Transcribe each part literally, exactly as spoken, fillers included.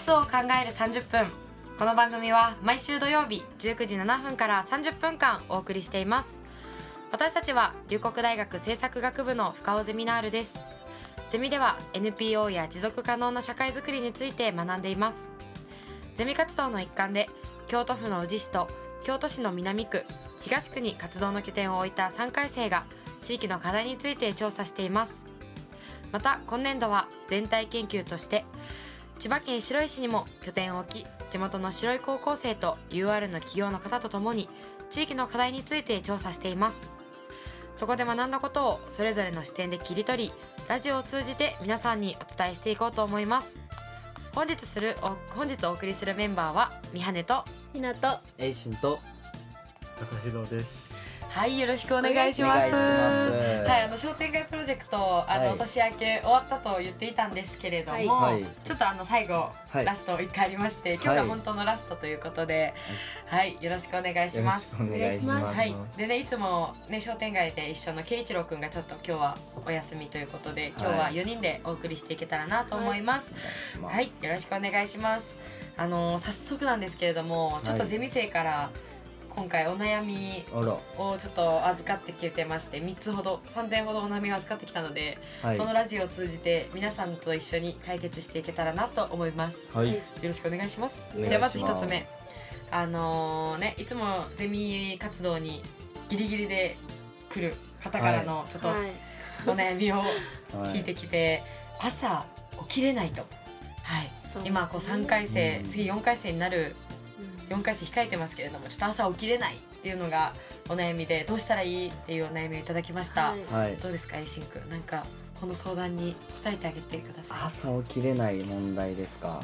スを考えるさんじゅっぷん。この番組は毎週土曜日じゅうくじななふんからさんじゅっぷんかんお送りしています。私たちは龍谷大学政策学部の深尾ゼミナールです。ゼミでは エヌピーオー や持続可能な社会づくりについて学んでいます。ゼミ活動の一環で京都府の宇治市と京都市の南区、東区に活動の拠点を置いたさんかい生が地域の課題について調査しています。また今年度は全体研究として千葉県白井市にも拠点を置き、地元の白井高校生と ユーアール の企業の方とともに地域の課題について調査しています。そこで学んだことをそれぞれの視点で切り取り、ラジオを通じて皆さんにお伝えしていこうと思います。本日するお本日お送りするメンバーはみはねとひなとえいしんと高弘です。 はい、よろしくお願いします。 お願いします。 はい、あの商店街プロジェクトあの、 はい、 年明け終わったと言っていたんですけれども、 はい、ちょっとあの最後、 はい、 ラストいっかいありまして、今日が本当のラストということで、はい、はい、よろしくお願いします。 よろしくお願いします。 はい、でね、いつもね商店街で一緒の圭一郎くんがちょっと今日はお休みということで、今日はよにんでお送りしていけたらなと思います。はい、はい、よろしくお願いします。あの早速なんですけれども、ちょっとゼミ生から今回お悩みをちょっと預かってきてまして、みっつほどさんてんほどお悩みを預かってきたので、はい、このラジオを通じて皆さんと一緒に解決していけたらなと思います。はい、よろしくお願いします。じゃあまずひとつめ、あのー、ねいつもゼミ活動にギリギリで来る方からのちょっとお悩みを聞いてきて、はい、朝起きれないと、はい、今こうさんかい生、次よんかい生になるよんかい生控えてますけれども、ちょっと朝起きれないっていうのがお悩みで、どうしたらいいっていうお悩みをいただきました。はい、どうですか、えいしんくん、なんかこの相談に答えてあげてください。 朝起きれない問題ですか。はい、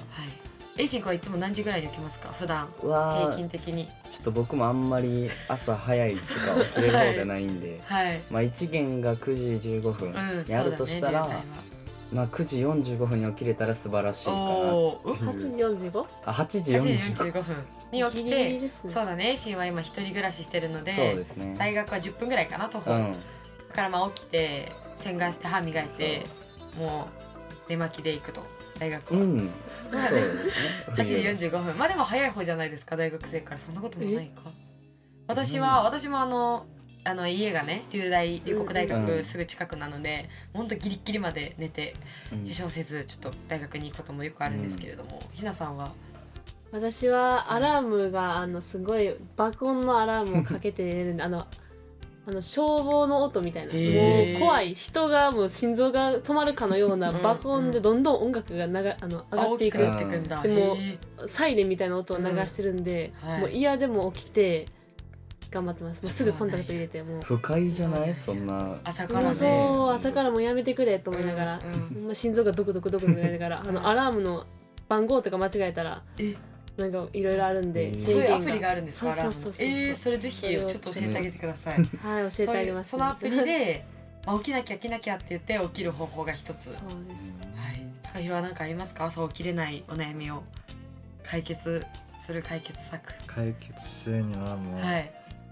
えいしんくんはいつも何時ぐらいに起きますか、普段平均的に。 ちょっと僕もあんまり朝早いとか起きれる方じゃないんで、はいはい、まあいち限がくじじゅうごふんにあるとしたら、うんね、まあくじよんじゅうごふんに起きれたら素晴らしいかなっていう。 はちじよんじゅうご？ あ、はちじよんじゅうごふんに起きて、ね、そうだね、えいしんは今一人暮らししてるので、そうですね、大学はじゅっぷんぐらいかな徒歩、うん、だからまあ起きて洗顔して歯磨いてもう寝巻きで行くと大学は、うん、そうですねはちじよんじゅうごふん、まあでも早い方じゃないですか、大学生から。そんなこともないか。私は、うん、私もあのあの家がね龍大龍谷大学すぐ近くなので、うん、ほんとギリギリまで寝て、うん、化粧せずちょっと大学に行くこともよくあるんですけれども、うん、ひなさんは？ 私はアラームがあのすごい爆音のアラームをかけて寝るんであのあの消防の音みたいな、もう怖い、人がもう心臓が止まるかのような爆音でどんどん音楽がながあの上がっていく。 大きくなっていくんだ。 でもサイレンみたいな音を流してるんで、うん、はい、もう嫌でも起きて頑張ってます。もうすぐコンタクト入れて、もう不快じゃない？そんな朝からね。 そう、朝からもうやめてくれと思いながら、うんうん、心臓がドクドクドクドクなりながらあのアラームの番号とか間違えたらなんかいろいろあるんで、えー、 そういうアプリがあるんですか？アラームの。えー、それぜひちょっと教えてあげてください。 はい、教えてあげます。 そのアプリで、まあ、起きなきゃ起きなきゃって言って起きる方法が一つ。そうです。はい。高弘は何かありますか？朝起きれないお悩みを解決する解決策。 解決するにはもう、はい、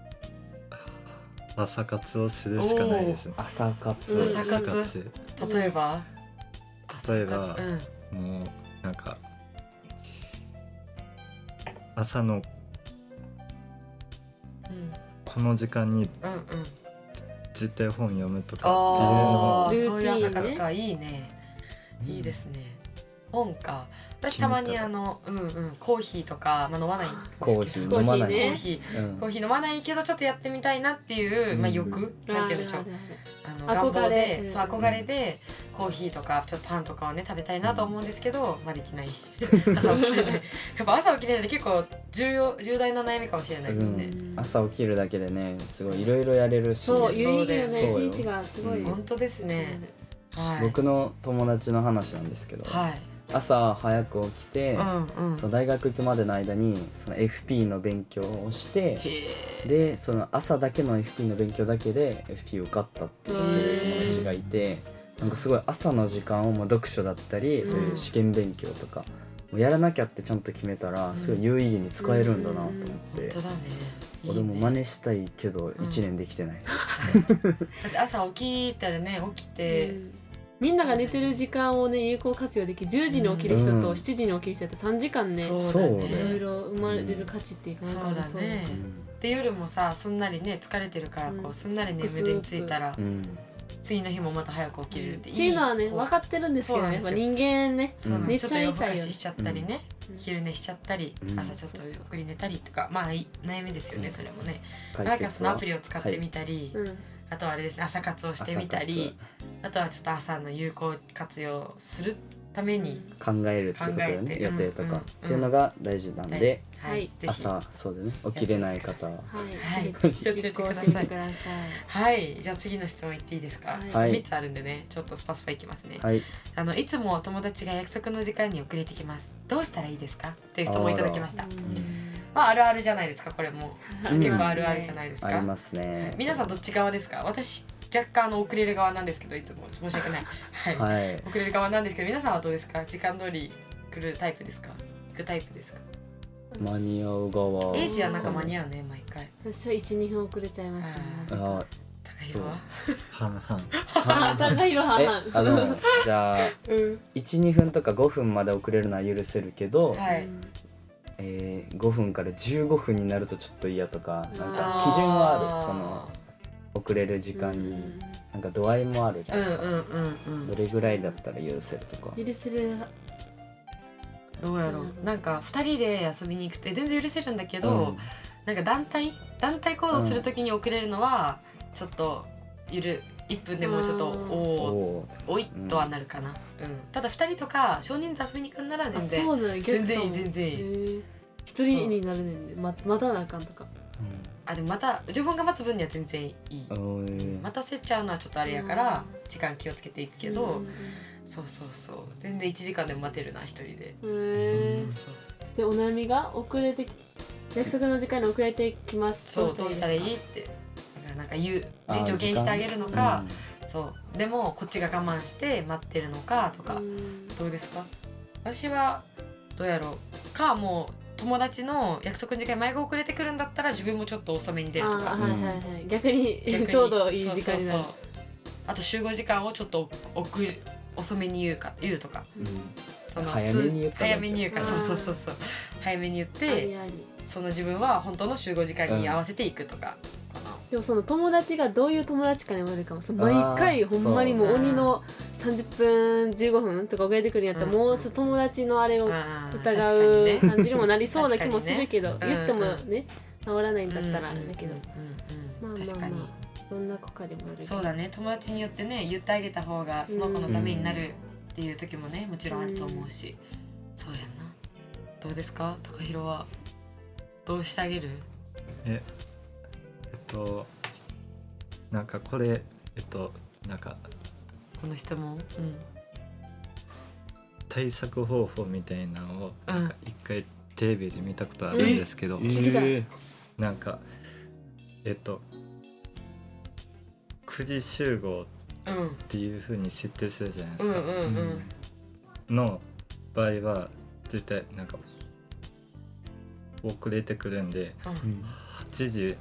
朝活をするしかないです。 朝活。 朝活。例えば。 例えば、うん、もうなんか朝の、うん、この時間に絶対本読むとかっていうのを、 そういう朝活か、いいね、いいですね。本か。私たまにあのうんうんコーヒーとか、まあ、飲まないんですけど、 コーヒー飲まない、 コーヒー、うん、コーヒー飲まないけどちょっとやってみたいなっていう、まあ、欲、うん、なんて言うんでしょう、あの願望で、うん、そう憧れでコーヒーとかちょっとパンとかをね食べたいなと思うんですけど、まあできない朝起きれないやっぱ朝起きれないって結構重要重大な悩みかもしれないですね、 うん、朝起きるだけでねすごいいろいろやれるし、 そう有意義よね、一日がすごい、 うん、本当ですね、はい、 僕の友達の話なんですけど、はい、朝早く起きて、うんうん、その大学行くまでの間にその エフピー の勉強をして、でその朝だけの エフピー の勉強だけで エフピー 受かったっていう友達がいて、なんかすごい朝の時間をもう読書だったり、そういう試験勉強とかもうやらなきゃってちゃんと決めたらすごい有意義に使えるんだなと思って、 本当だね、 俺も真似したいけどいちねんできてない、 うん、だって朝起きたらね起きて、 みんなが寝てる時間をね有効活用できるじゅうじに起きる人としちじに起きる人ってさんじかんね、 そうだね、 いろいろ生まれる価値っていうか、 そうだね、で夜もさすんなりね疲れてるからこうすんなり眠りについたら、次の日もまた早く起きれるっていい、 っていうのはね分かってるんですけどね、やっぱ人間ねめっちゃ夜更かししちゃったりね、昼寝しちゃったり、朝ちょっとゆっくり寝たりとか、まあ悩みですよね、それもね。なんかそのアプリを使ってみたり、あとはあれですね、朝活をしてみたり、あとはちょっと朝の有効活用するために考えるってことだよね、予定とかっていうのが大事なんで、朝そうだね起きれない方ははいやってください。はい、じゃあ次の質問いっていいですか。ちょっとみっつあるんでね、ちょっとスパスパいきますね。あのいつも友達が約束の時間に遅れてきます。どうしたらいいですかっていう質問いただきました。まああるあるじゃないですか、これも結構あるあるじゃないですか。 ありますね。 皆さんどっち側ですか。私若干の遅れる側なんですけど、いつも申し訳ない、はい、はい、遅れる側なんですけど、皆さんはどうですか。時間通り来るタイプですか、行くタイプですか。 間に合う側。 エイジはなんか間に合うね、毎回。 私はいちにふん遅れちゃいますね。 あ、高弘は半々。 あ、高弘半々。 あのじゃあ、うん、いち、にふんとかごふんまで遅れるのは許せるけど、はい、えー、ごふんからじゅうごふんになるとちょっと嫌とか、なんか基準はある。その遅れる時間になんか度合いもあるじゃん。どれぐらいだったら許せるとか。 許せる。 どうやろう、うん、なんかふたりで遊びに行くと全然許せるんだけど、うん、なんか団体団体行動するときに遅れるのはちょっとゆるいっぷんでもちょっとおおいとはなるかな、うん、ただふたりとか少人数遊びに行くんなら全然全然いい全然いい。 ひとりになるねんで、ままたなあかんとか、 あ、でもまた自分が待つ分には全然いい。待たせちゃうのはちょっとあれやから時間気をつけていくけど、そうそうそう、全然いちじかんでも待てるな一人で。そうそうそう。 でお悩みが遅れて約束の時間に遅れてきます。 そう、どうしたらいいってなんか言うで助言してあげるのか、うん、そうでもこっちが我慢して待ってるのかとか、どうですか。私はどうやろうか、もう友達の約束の時間に前が遅れてくるんだったら自分もちょっと遅めに出るとか、 あ、はいはいはい、逆にちょうどいい時間になる。そうそうそう、 あと集合時間をちょっと遅れ遅めに言うか言うとか、うん、 その早めに言った早めに言うか、そうそうそうそう、早めに言って、その自分は本当の集合時間に合わせていくとか、うん、かな。 でもその友達がどういう友達かにもよるかも。その毎回ほんまにもう鬼のさんじゅっぷんじゅうごふんとか遅れてくるんやったら、もう友達のあれを疑う感じにもなりそうな気もするけど、言ってもね治らないんだったらあれだけど、まあまあまあどんな子かにもよるけど。 そうだね、友達によってね言ってあげた方がその子のためになるっていう時もねもちろんあると思うし、そうやんな。どうですか、高弘はどうしてあげる。 ええっとなんかこれえっとなんかこの質問、うん、 対策方法みたいなのをなんか一回テレビで見たことあるんですけど、 うん、えなんかえっとくじ集合っていう風に設定するじゃないですか、うんうんうんうん、の場合は絶対なんか遅れてくるんで、うん、はちじ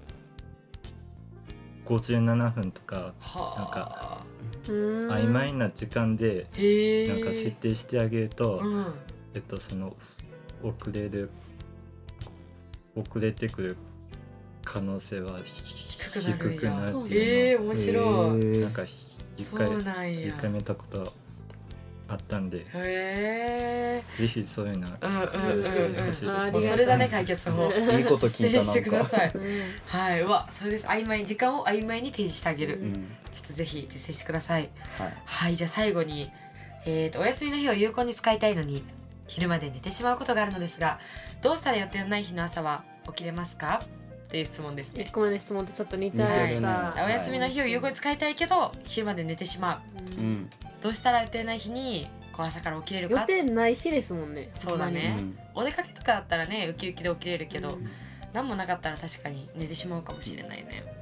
ごじゅうななふんとかなんか曖昧な時間でなんか設定してあげると、うん、えっとその遅れる遅れてくる可能性は低くなるっていうのを、 えー、面白い。 なんか一回一回見たことあったんで、 へぜひそういうのをしてほしいです。 それだね、解決法。 いいこと聞いた。 してください。はい、うわ、それです。曖昧時間を曖昧に提示してあげる。うん、ちょっとぜひ実践してください。はい、はい、じゃあ最後に、えっとお休みの日を有効に使いたいのに昼まで寝てしまうことがあるのですが、どうしたら予定のない日の朝は起きれますか？っていう質問ですね。 いっこめの質問とちょっと似た、 はい、お休みの日を有効に使いたいけど昼まで寝てしまう、うん、どうしたら予定ない日にこう朝から起きれるか。 予定ない日ですもんね。 そうだね、うん、お出かけとかだったらねウキウキで起きれるけど、うん、何もなかったら確かに寝てしまうかもしれないね。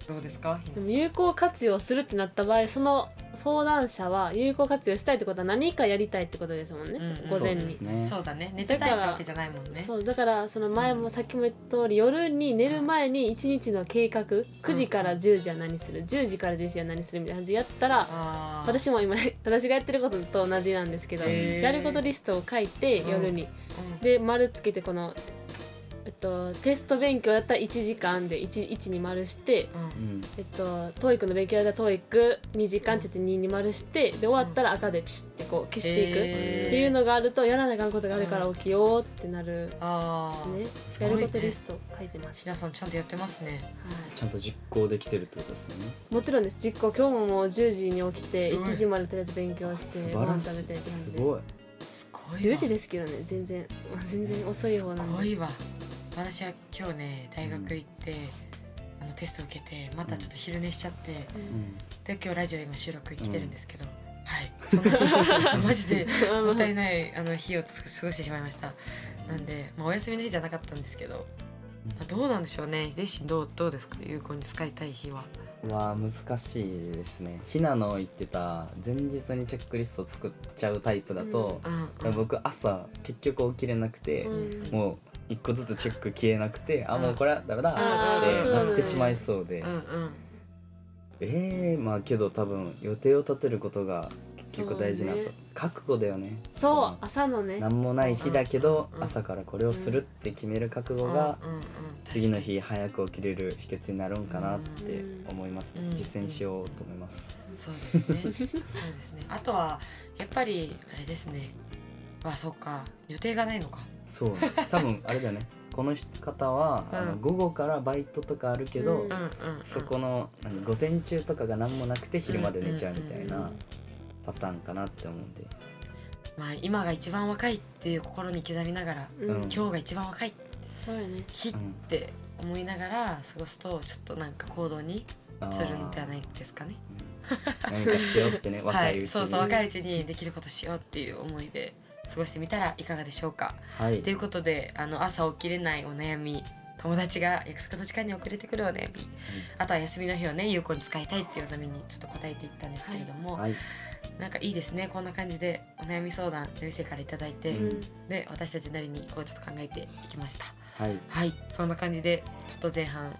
どうですか？ でも有効活用するってなった場合、その相談者は有効活用したいってことは何かやりたいってことですもんね、うん、午前に。 そうですね。 そうだね、寝てたいってわけじゃないもんね。 そうだからその前もさっきも言った通り、夜に寝る前にいちにちの計画、くじからじゅうじは何する、じゅうじからじゅういちじは何するみたいな感じでやったら、私も今私がやってることと同じなんですけど、やることリストを書いて夜に、うんうん、で丸つけて、このえっと、テスト勉強だったらいちじかんで 1, いちに丸して、うんえっと、トーイック の勉強だったら トーイックに 時間って言ってにに丸してで終わったら赤でピシッてこう消していくっていうのがあると、やらなあかんことがあるから起きようってなるですね。やることリスト書いてます。 皆さんちゃんとやってますね、はい、 ちゃんと実行できてるってことですよね。 もちろんです。実行、今日ももうじゅうじに起きていちじまでとりあえず勉強してご飯食べて、 すごいすごいじゅうじですけどね、全然全然遅い方なんで。 すごいわ。私は今日ね大学行って、うん、あのテスト受けてまたちょっと昼寝しちゃって、うん、で今日ラジオ今収録来てるんですけど、うん、はいそんな日マジでもったいないあの日を過ごしてしまいました。なんで、まあ、お休みの日じゃなかったんですけど、うん、どうなんでしょうね。秀心どうどうですか？有効に使いたい日は。 わ難しいですね。ひなの言ってた前日にチェックリストを作っちゃうタイプだと、うんうん、僕朝結局起きれなくて、うん、もう一個ずつチェック消えなくて、あもうこれはダメだってなってしまいそうで、うんうん、えーまあけど多分予定を立てることが結局大事なと、ね、覚悟だよね。 そう朝のね何もない日だけど、うんうん、朝からこれをするって決める覚悟が、うんうんうん、次の日早く起きれる秘訣になるんかなって思いますね、うんうん、実践しようと思います、 うんうん、そうですねそうですね。あとはやっぱりあれですね。あそうか予定がないのか。 そう多分あれだよねこの方は、うん、あの午後からバイトとかあるけど、うん、そこの何午前中とかが何もなくて昼まで寝ちゃうみたいなパターンかなって思うんで、 まあ、今が一番若いっていう心に刻みながら、うん、今日が一番若い日って思いながら過ごすとちょっとなんか行動に移るんではないですかね。 何かしようってね若いうちに、はい、そうそう若いうちにできることしようっていう思いで過ごしてみたらいかがでしょうか。はい、ということであの朝起きれないお悩み、友達が約束の時間に遅れてくるお悩み、うん、あとは休みの日をね有効に使いたいっていうお悩みにちょっと答えていったんですけれども、はい、なんかいいですねこんな感じでお悩み相談ゼミ生からいただいて、うん、で私たちなりにこうちょっと考えていきました。はい、はい、そんな感じでちょっと前半、はい、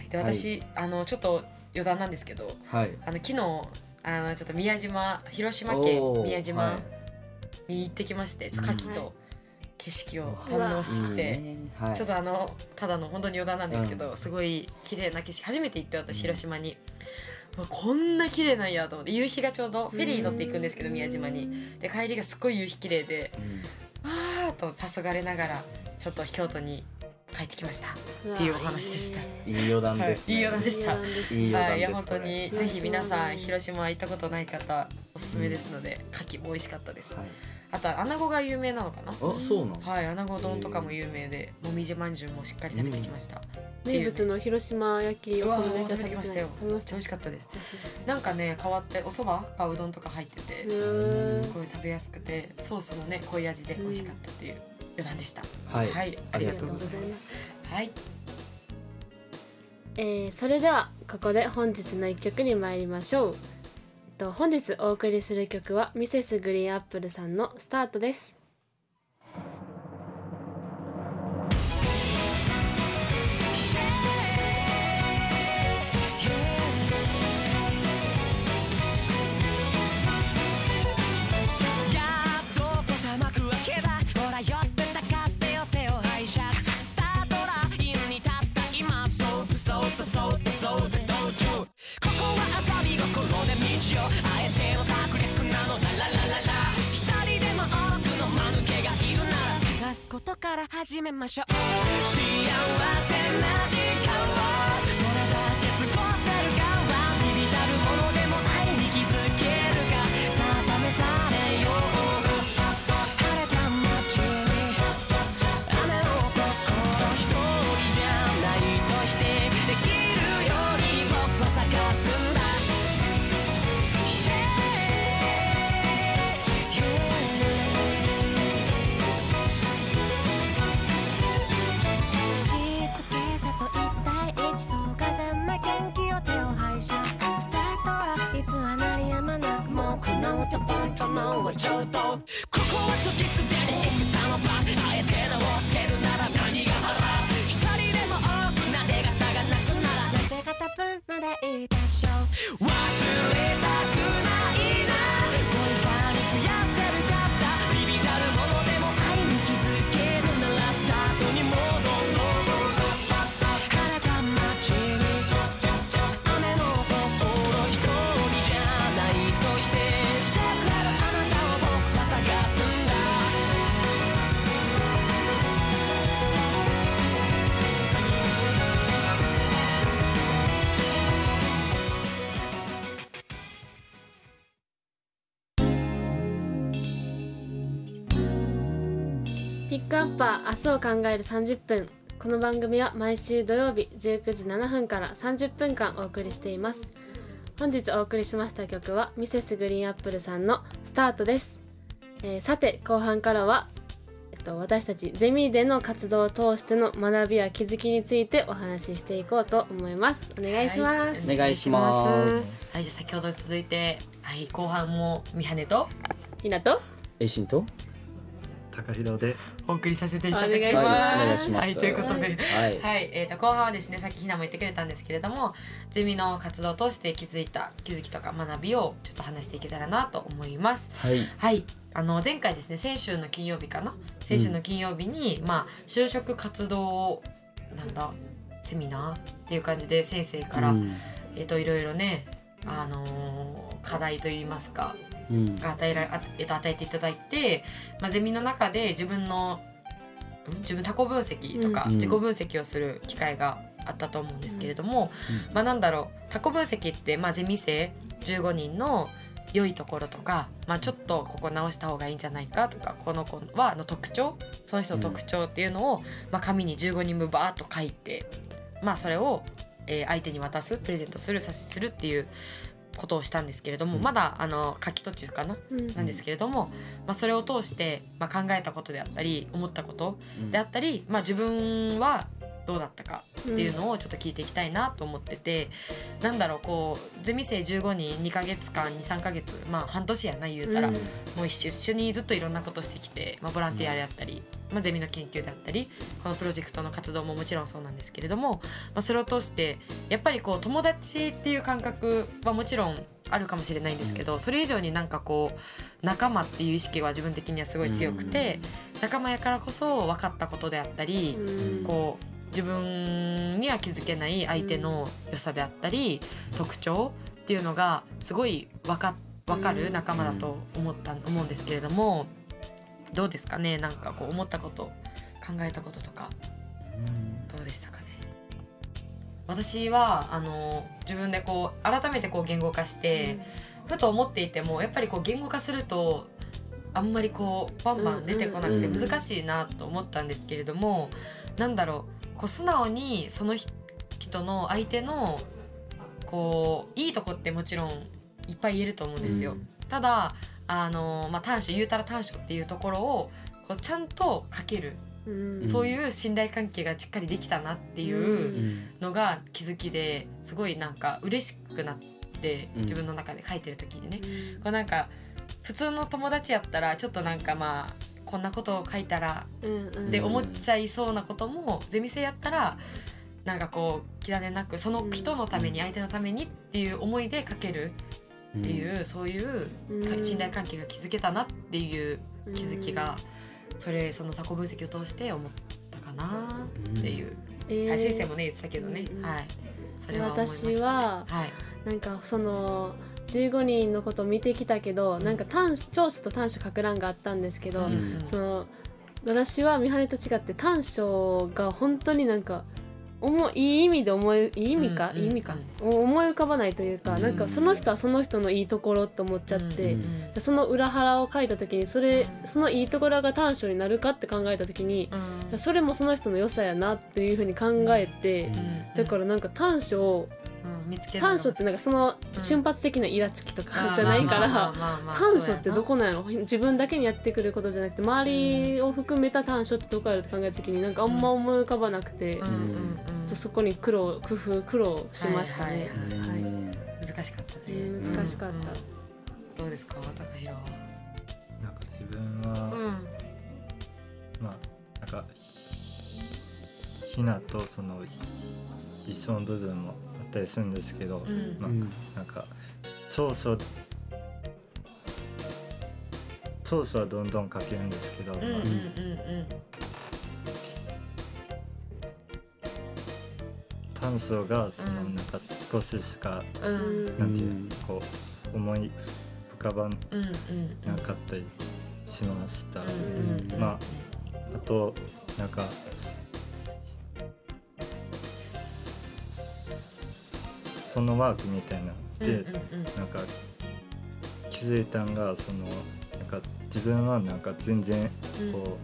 で私、はい、あのちょっと余談なんですけど、はい、あの昨日あのちょっと宮島広島県宮島、はいに行ってきまして、ちょっと牡蠣と景色を堪能してきて、はい、ちょっとあのただの本当に余談なんですけど、うん、すごい綺麗な景色初めて行って私広島に、うん、こんな綺麗なんやと思って、夕日がちょうどフェリー乗っていくんですけど宮島に、で帰りがすっごい夕日綺麗で、うん、わーっと黄昏ながらちょっと京都に帰ってきましたっていうお話でした。 いい余談ですね、 はい、いい余談でした。いい余談です。はい、いや本当にぜひ皆さん広島行ったことない方おすすめですので、うん、牡蠣も美味しかったです、はい、あとは穴子が有名なのかな。あ、 そうなの。 はい、穴子丼とかも有名で、もみじまんじゅうもしっかり食べてきました、 うん、名物の広島焼きお好み焼き食べてきましたよ。めっちゃ美味しかったです。なんかね変わってお蕎麦かうどんとか入っててすごい食べやすくてソースもね濃い味で美味しかったっていう余談でした。 はい、はい、ありがとうございます。 はい、 えー、それではここで本日のいっきょくに参りましょう。と本日お送りする曲はミセスグリーンアップルさんのスタートです。 ことから始めましょう。幸せな時間をどれだけ過ごせるかはビビたるものでも愛に気づけるかさあ試されよう。晴れた街に雨の心一人じゃないとしてできるように僕は探すんだ。 上等ここは時すでに戦の場あえて名をつけるなら何が腹一人でも多くなで方がなくならなで方分までいいでしょう忘れたくないなどいかに増やせるかったビビたるものでも愛に気づけるならスタートに戻ろう晴れた街に雨のところ一人じゃないと否定してくれるあなたを僕は探すんだピックアッパー明日を考えるさんじゅっぷん。この番組は毎週土曜日じゅうくじななふんからさんじゅっぷんかんお送りしています。本日お送りしました曲はミセスグリーンアップルさんのスタートです。えー、さて後半からは、えっと、私たちゼミでの活動を通しての学びや気づきについてお話ししていこうと思います。お願いします。 はい、お願いします。 はい、じゃあ先ほど続いて、はい、後半もみはねとひなとえいしんと高弘でお送りさせていただきます。 はい、お願いします。 はい、ということで、 はい、 はい、えーと後半はですね、さっきひなも言ってくれたんですけれども、ゼミの活動を通して気づいた気づきとか学びをちょっと話していけたらなと思います。 はい、 はい、あの前回ですね、先週の金曜日かな、先週の金曜日に、うん、まあ就職活動なんだセミナーっていう感じで先生から、うん、えーといろいろね、あのー、課題といいますか。うん、が与えられ、えっと、与えていただいて、まあ、ゼミの中で自分の、うん、自分他己分析とか、うん、自己分析をする機会があったと思うんですけれども、うん、まあなんだろう、他己分析って、まあ、ゼミ生じゅうごにんの良いところとか、まあ、ちょっとここ直した方がいいんじゃないかとか、この子はの特徴、その人の特徴っていうのを、まあ、紙にじゅうごにんぶんバーッと書いて、まあ、それを、えー、相手に渡す、プレゼントする、させするっていうことをしたんですけれども、まだあの書き途中かな、うん、なんですけれども、まあ、それを通して、まあ、考えたことであったり思ったことであったり、まあ、自分はどうだったかっていうのをちょっと聞いていきたいなと思ってて、うん、なんだろう、こうゼミ生じゅうごにんにかげつかん にさんかげつ、まあ半年やな言うたら、うん、もう一緒にずっといろんなことしてきて、まあ、ボランティアであったり、まあ、ゼミの研究であったり、このプロジェクトの活動ももちろんそうなんですけれども、まあ、それを通してやっぱりこう友達っていう感覚はもちろんあるかもしれないんですけど、それ以上になんかこう仲間っていう意識は自分的にはすごい強くて、仲間やからこそ分かったことであったり、こう自分には気づけない相手の良さであったり、特徴っていうのがすごい分か、分かる仲間だと思った思うんですけれども、どうですかね、なんかこう思ったこと、考えたこととかどうでしたかね。私はあの自分でこう改めてこう言語化して、うん、ふと思っていてもやっぱりこう言語化するとあんまりこうバンバン出てこなくて難しいなと思ったんですけれども、なんだろう、こう素直にその人の相手のこういいとこってもちろんいっぱい言えると思うんですよ、うん、ただあの、まあ、短所言うたら短所っていうところをこうちゃんと書ける、うん、そういう信頼関係がしっかりできたなっていうのが気づきで、すごいなんか嬉しくなって、自分の中で書いてる時にね、うん、こうなんか普通の友達やったらちょっとなんかまあこんなことを書いたらって思っちゃいそうなことも、ゼミ生やったらなんかこう気兼ねなくその人のために、相手のためにっていう思いで書けるっていう、そういう信頼関係が築けたなっていう気づきが、それその他己分析を通して思ったかなっていう、はい、先生もね言ってたけどね、はい、それは思いましたね。 私は、 はい、 なんかそのじゅうごにんのことを見てきたけど、なんか短長所と短所書く欄があったんですけど、うんうん、その私はミハネと違って短所が本当になんか思いい意味で思いいい意味か、うんうん、いい意味か思い浮かばないというか、うん、なんかその人はその人のいいところと思っちゃって、うんうん、その裏腹を書いた時にそれそのいいところが短所になるかって考えた時に、うん、それもその人の良さやなっていう風に考えて、うんうん、だからなんか短所をうん、見つける短所ってなんかその瞬発的なイラつきとかじゃないから短所ってどこなの、自分だけにやってくることじゃなくて周りを含めた短所ってどこあるって考えた時になんかあんま思い浮かばなくて、うんうんうん、ちょっとそこに苦労工夫苦労しましたね。 はいはいはい、難しかったね。 難しかった、うんうん、 どうですか高弘は。 自分は、うん、まあなんかひなとその一緒の部分もあったりするんですけど、うん、まあなんか長所長所はどんどん書けるんですけど、うんうんうんうん、短所がそのなんか少ししか、うん、なんていうこう思い浮かばなかったりしました。うんうんうん、まああとなんかそのワークみたいなので、うんうんうん、なんか気づいたんがそのなんか自分はなんか全然こう、うん、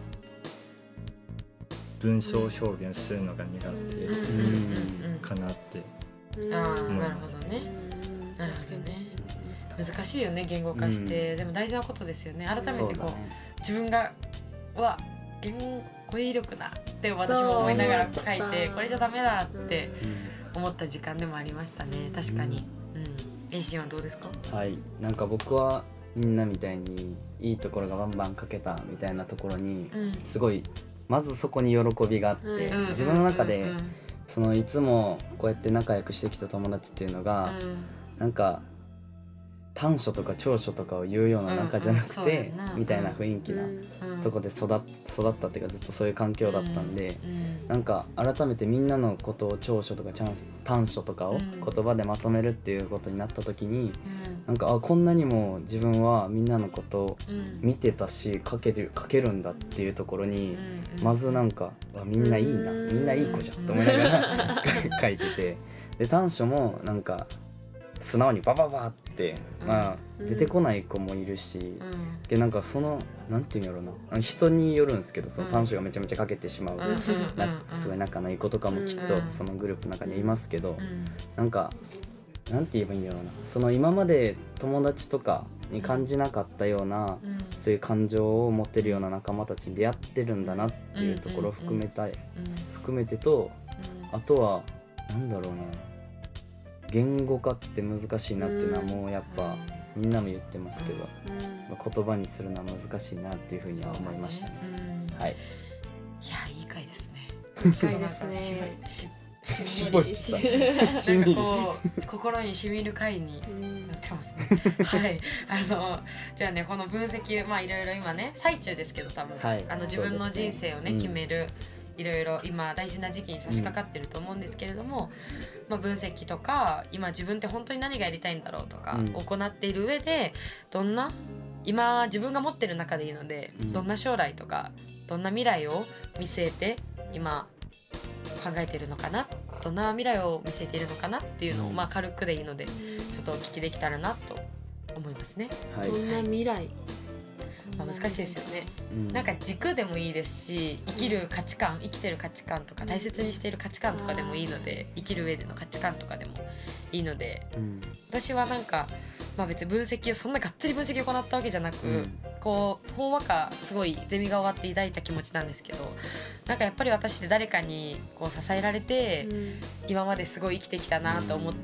文章表現するのが苦手かなって思います。 なるほどね。なるほどね。難しいよね言語化して、うん、でも大事なことですよね。改めてこう、ね、自分がは言語彙力なって私も思いながら書いてこれじゃダメだって思った時間でもありましたね。確かに。うん。Aシーンはどうですか？ はい。なんか僕はみんなみたいにいいところがバンバン書けたみたいなところに、うん、すごいまずそこに喜びがあって、うん、自分の中で、うん、そのいつもこうやって仲良くしてきた友達っていうのが、うん、なんか短所とか長所とかを言うような仲じゃなくて、うんうん、みたいな雰囲気なとこで育っ、育ったっていうかずっとそういう環境だったんで、うんうん、なんか改めてみんなのことを長所とか短所とかを言葉でまとめるっていうことになった時に、うん、なんかあこんなにも自分はみんなのことを見てたし書ける、書けるんだっていうところに、うんうん、まずなんかみんないいな、みんないい子じゃんと思いながら書いてて、で短所もなんか素直にバババって、まあ、出てこない子もいるし、うん、でなんかそのなんていうんやろうな、人によるんですけどその短所がめちゃめちゃかけてしまう、うん、すごい仲のいい子とかもきっとそのグループの中にいますけど、うん、なんかなんて言えばいいんやろうな、その今まで友達とかに感じなかったような、うん、そういう感情を持ってるような仲間たちに出会ってるんだなっていうところを含めたい、含めてと、あとはなんだろうな、言語化って難しいなっていうのはもうやっぱみんなも言ってますけど、うん、言葉にするのは難しいなっていうふうには思いましたね。うん、はい。いやいい回ですね。 いい回ですね。 しみりしみりこう心にしみる回になってますね。はい。あのじゃあねこの分析まあいろいろ今ね最中ですけど多分、はい、あの自分の人生をね、ね決める。いろいろ今大事な時期に差し掛かってると思うんですけれども、うんまあ、分析とか今自分って本当に何がやりたいんだろうとか、うん、行っている上でどんな今自分が持ってる中でいいので、うん、どんな将来とかどんな未来を見据えて今考えているのかな、どんな未来を見据えているのかなっていうのを、うんまあ、軽くでいいのでちょっとお聞きできたらなと思いますね。 はい、どんな未来、 まあ、難しいですよね、うん、なんか軸でもいいですし生きる価値観、生きてる価値観とか大切にしている価値観とかでもいいので、生きる上での価値観とかでもいいので、うん、私はなんか、まあ、別に分析をそんながっつり分析を行ったわけじゃなく、うん、こうほんわかすごいゼミが終わって抱いた気持ちなんですけど、なんかやっぱり私って誰かにこう支えられて、うん、今まですごい生きてきたなと思って、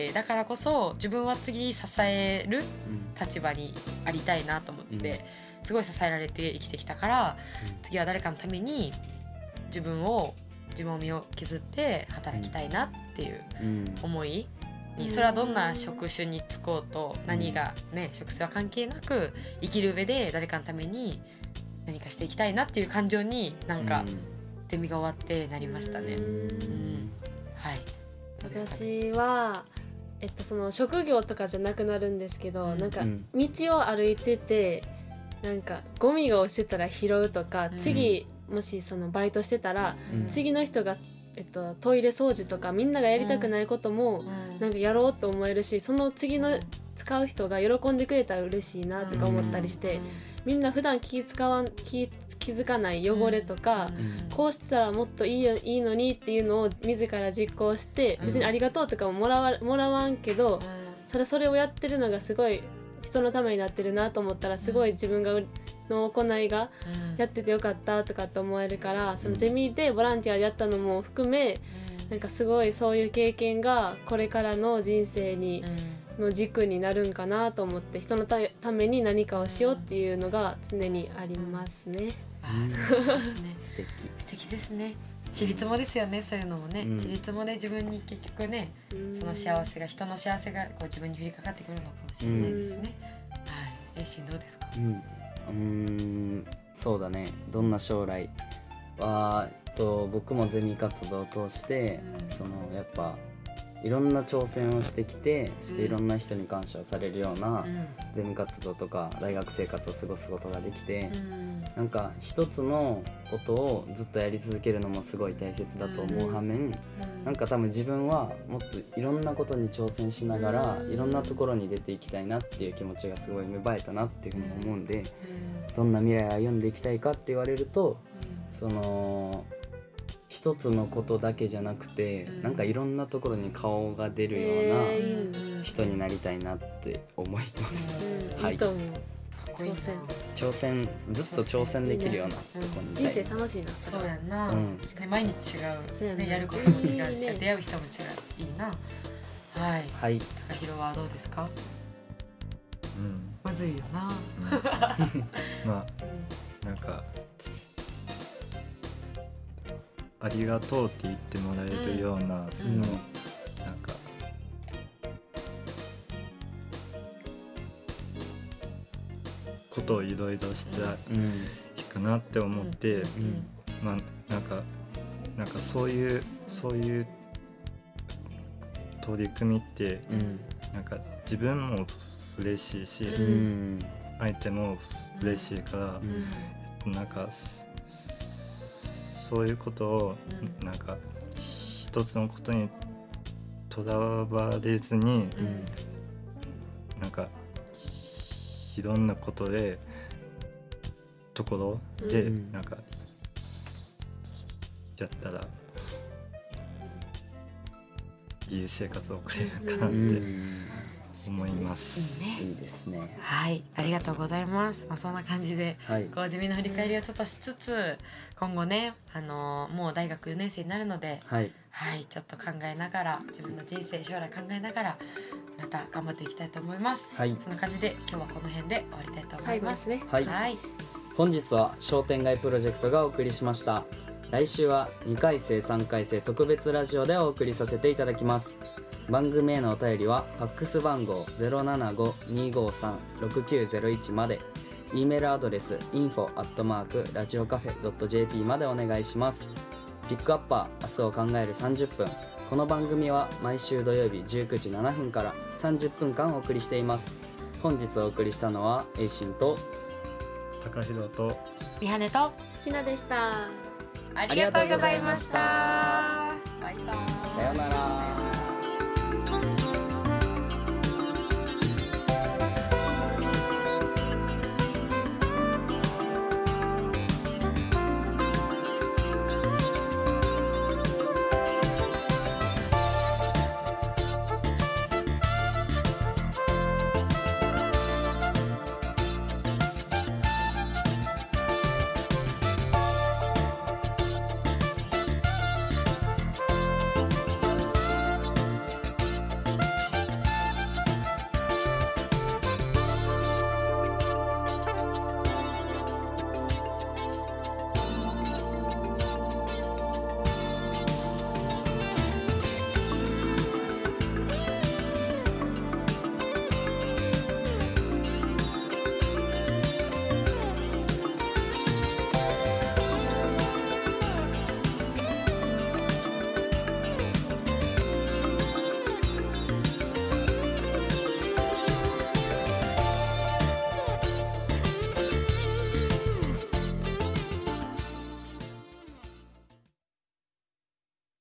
だからこそ自分は次支える立場にありたいなと思って、うんすごい支えられて生きてきたから、うん、次は誰かのために自分を自分を身を削って働きたいなっていう思いに、うん、それはどんな職種に就こうと何がね職種は関係なく生きる上で誰かのために何かしていきたいなっていう感情になんか、うん、ゼミが終わってなりましたね。うんうん、はい。どうですかね。 私はえっとその職業とかじゃなくなるんですけど、うん、なんか道を歩いてて。なんかゴミが落ちてたら拾うとか、うん、次もしそのバイトしてたら、うん、次の人が、えっと、トイレ掃除とかみんながやりたくないことも、うん、なんかやろうと思えるし、その次の使う人が喜んでくれたら嬉しいなとか思ったりして、うん、みんな普段気使わん 気, 気づかない汚れとか、うん、こうしてたらもっといいよ、いいのにっていうのを自ら実行して、別にありがとうとかももらわ、もらわんけど、ただそれをやってるのがすごい人のためになってるなと思ったら、すごい自分がの行いがやっててよかったとかって思えるから、そのゼミでボランティアでやったのも含め、なんかすごいそういう経験がこれからの人生にの軸になるんかなと思って、人のために何かをしようっていうのが常にありますね。 あ、そうですね。 素敵素敵ですね。ちりつもですよね、そういうのもね、うん、ちりつもで自分に結局ね、その幸せが、人の幸せがこう自分に降りかかってくるのかもしれないですね。はい、えいしんどうですか？うん、 うーん、そうだね。どんな将来はと僕もゼミ活動を通して、うん、そのやっぱいろんな挑戦をしてきて、していろんな人に感謝をされるようなゼミ活動とか大学生活を過ごすことができて、うん、なんか一つのことをずっとやり続けるのもすごい大切だと思う反面、うん、なんか多分自分はもっといろんなことに挑戦しながら、うん、いろんなところに出ていきたいなっていう気持ちがすごい芽生えたなっていうふうに思うんで、うん、どんな未来を歩んでいきたいかって言われると、うん、その一つのことだけじゃなくて、うん、なんかいろんなところに顔が出るような人になりたいなって思います。 うん、はい、いいと思う。挑戦挑戦ずっと挑戦できるようなとこにいたい。 人生楽しいな。 そそうやんな、うん、毎日違う、ね、やることも違うし、ね、出会う人も違うし、いいな。はい、はい、高弘はどうですか？うん、むずいよな、うん、 まあなんかありがとうって言ってもらえるような、うん、その、うん、なんかことをいろいろしていいかなって思って、うんうん、まあなんかなんかそういうそういう取り組みって、うん、なんか自分も嬉しいし、うん、相手も嬉しいから、うん、なんかそういうことをなんか一つのことにとらわれずに、うん、なんかいろんなことでところでなんかやったらいい生活を送れるかなって思います。 いいね。 いいですね。 はい、ありがとうございます。まあ、そんな感じで、はい、こうゼミの振り返りをちょっとしつつ、今後ね、あのー、もう大学よねん生になるので、はい、はい、ちょっと考えながら、自分の人生将来考えながらまた頑張っていきたいと思います。はい、そんな感じで今日はこの辺で終わりたいと思います。 ね、 はい、はい、本日は商店街プロジェクトがお送りしました。来週はにかい生さんかい生特別ラジオでお送りさせていただきます。番組へのお便りはファックス番号 ゼロななご にーごーさん ろくきゅうゼロいち まで、 E メールアドレス インフォ アットマーク ラジオカフェ ドット ジェーピー までお願いします。ピックアッパー明日を考えるさんじゅっぷん、この番組は毎週土曜日じゅうくじななふんからさんじゅっぷんかんお送りしています。本日お送りしたのはエイシンと高弘と美羽とひなでした。 ありがとうございました。